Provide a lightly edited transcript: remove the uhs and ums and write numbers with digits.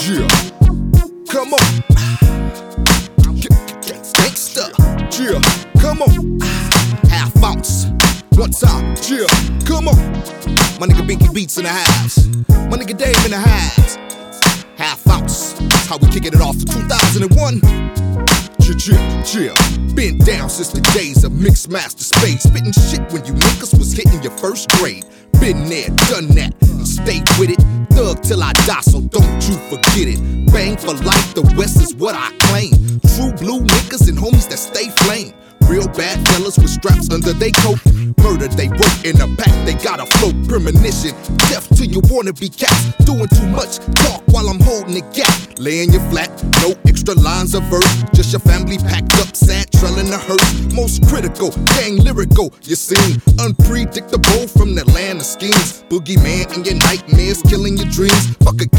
Yeah, come on. Gangsta. Yeah, come on. Half ounce. One time. Yeah, come on. My nigga Binky Beats in the house. My nigga Dave in the house. Half ounce. That's how we kicking it off to 2001. Yeah. Been down since the days of Mixed Master Spade. Spitting shit when you niggas was hitting your first grade. Been there, done that, and stayed with it. Thug till I die, so don't you forget it. Bang for life, the West is what I claim. True blue niggas and homies that stay flame. Real bad fellas with straps under they coat. Murder they wrote in the back, they got a float. Premonition, death to your wannabe cats. Doing too much talk while I'm holding the gap. Laying you flat, no extra lines of verse. Just your family packed up, sad, trailing the hurt. Most critical, gang lyrical, you seen. Unpredictable from the land of schemes. Boogeyman in your nightmares, killing your dreams. Fuck a